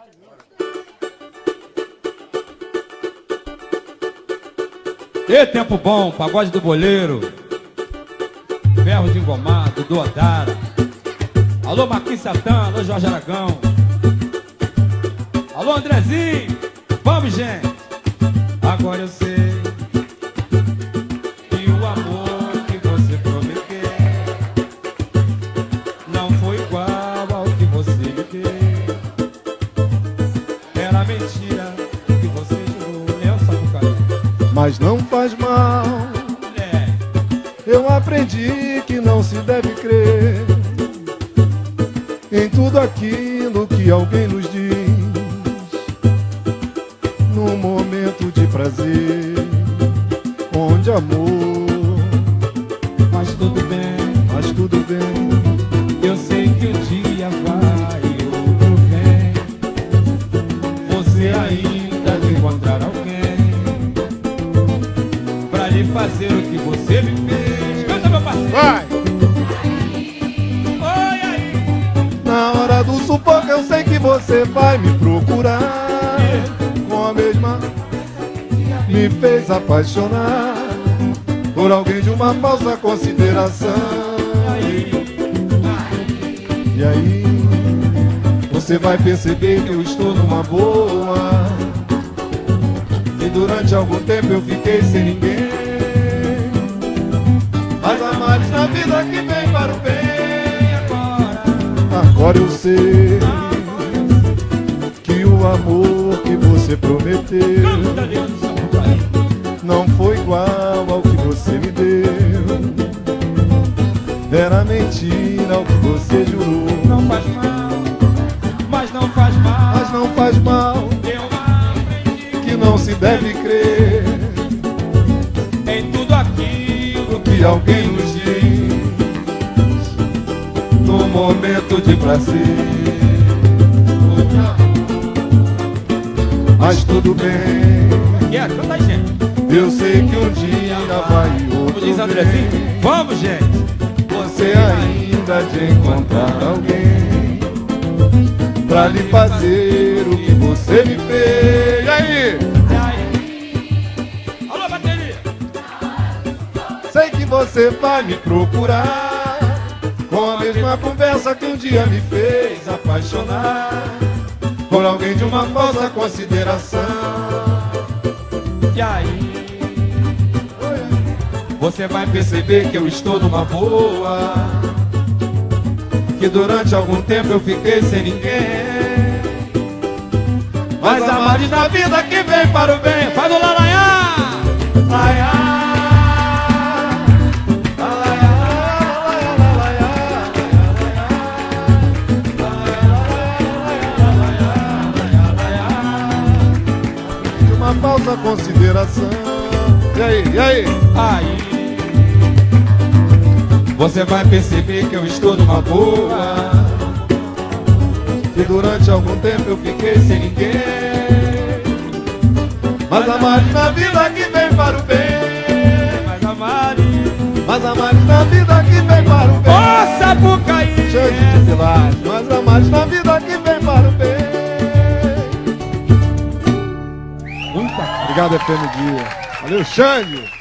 E tempo bom, pagode do boleiro, ferro de engomado, do Odara. Alô Marquinhos Satã, alô Jorge Aragão. Alô Andrezinho, vamos gente. Agora eu sei que o amor que você prometeu não foi igual ao que você me deu. Era mentira que você jurou, Nelson Bucaí. Mas não faz mal, eu aprendi que não se deve crer em tudo aquilo que alguém nos diz num momento de prazer, onde amor Mas tudo bem, faz tudo bem. eu sei que um dia vai e outro vem. Você ainda de encontrar alguém pra lhe fazer o que você me fez. Canta, meu parceiro. Vai! Oi, aí. Na hora do sufoco eu sei que você vai me procurar. Com a mesma me fez apaixonar por alguém de uma falsa consideração. E aí você vai perceber que eu estou numa boa, e durante algum tempo eu fiquei sem ninguém. Mas há males na vida que vem para o bem. Agora eu sei que o amor que você prometeu não foi igual ao que você me deu. Era mentira o que você jurou. Não faz mal, mas não faz mal. Mas não faz mal, Eu aprendi que não se deve crer em tudo aquilo que alguém nos diz no momento de prazer. Mas tudo bem, que é. Canta, gente. eu sei que um dia vai e Como outro diz Andrezinho, vem. vamos, gente. Você ainda de encontrar alguém pra lhe fazer o que você me fez. E aí? E aí? Alô, bateria. Sei que você vai me procurar com a mesma conversa que um dia me fez apaixonar por alguém de uma falsa consideração. E aí? Você vai perceber que eu estou numa boa, Que durante algum tempo eu fiquei sem ninguém. mas há males na vida que vem para o bem. Faz o Laranhá! Laiá, de uma falsa consideração. E aí, e aí? Aí você vai perceber que eu estou numa boa, Que durante algum tempo eu fiquei sem ninguém. Mas há males na vida que vem para o bem. mas a Mari... Mas há males na vida que vem para o bem. Ô, Sapucaí! Cheio de pilagem. Mas há males na vida que vem para o bem. Obrigado, FM Dia. Valeu, Xande.